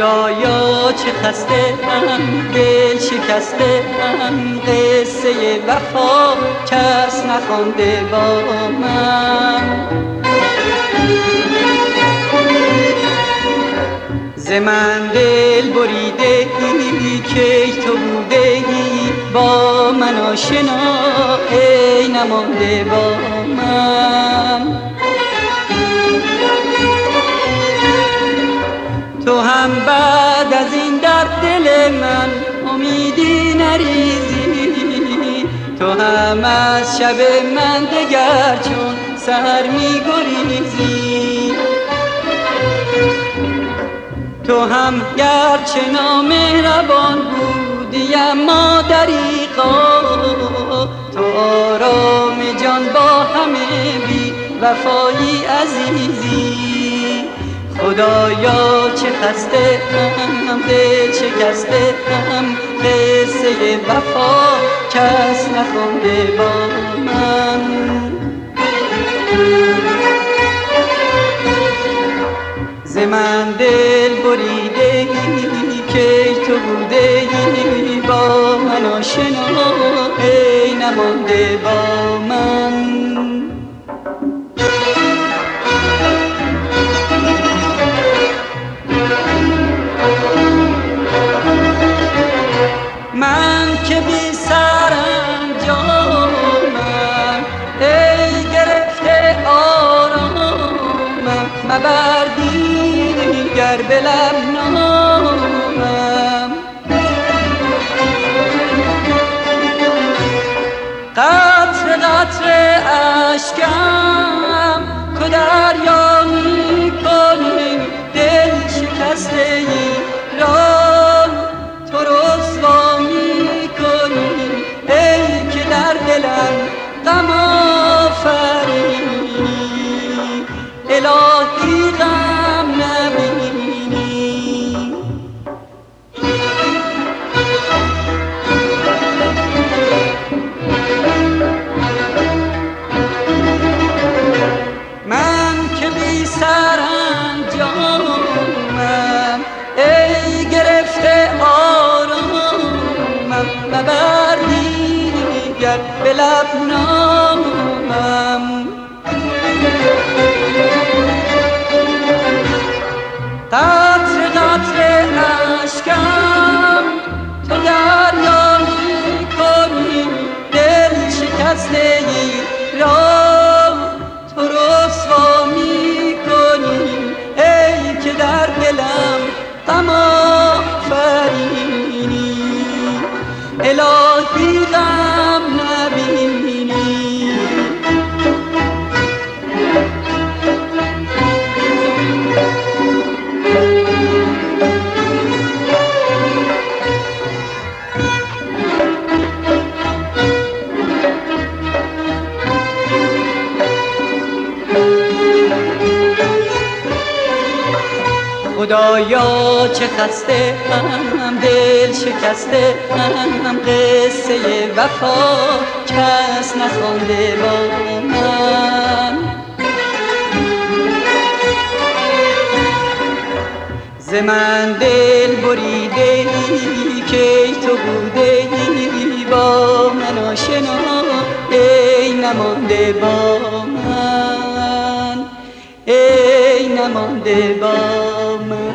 خدایا چه خسته ام، دل شکسته ام، قصه وفا کس نخوانده با من. ز من دل بریده ای کی تو بوده ای، با من آشنا ای نمانده با من. تو هم بعد از این در دل من امیدی نریزی، تو هم از شب من دگر چون سحر می گریزی. تو هم گرچه نامهربان بودی اما دریغا، تو آرام جان با همه بی وفایی عزیزی. خدایا چه خسته ام، دل شکسته ام، قصه وفا کس نخوانده با من. ز من دل بریده ای کی تو بوده ای، با من آشنا ای نمانده با من. من که بی سرانجامم ای گرفته آرامم، مبر دیگر به لب نامم. قطره قطره اشکم تو دریا می کنی، دل شکسته ای را تو رسوا می کنی، ای که در دلم غم آفرینی، الهی غم نبینی. من که بی سرانجامم ای گرفته آرامم، مبر دیگر به لب نامم. قطره قطره اشکم تو دریا می کنی، دل شکسته ای را تو رسوا می کنی، ای که در دلم غم آفرینی، الهی غم نبینی. خدایا چه خسته ام، دل شکسته ام، قصه وفا کس نخوانده با من. ز من دل بریده ای کی تو بوده ای، با من آشنا ای نمانده با من، ای نمانده با من.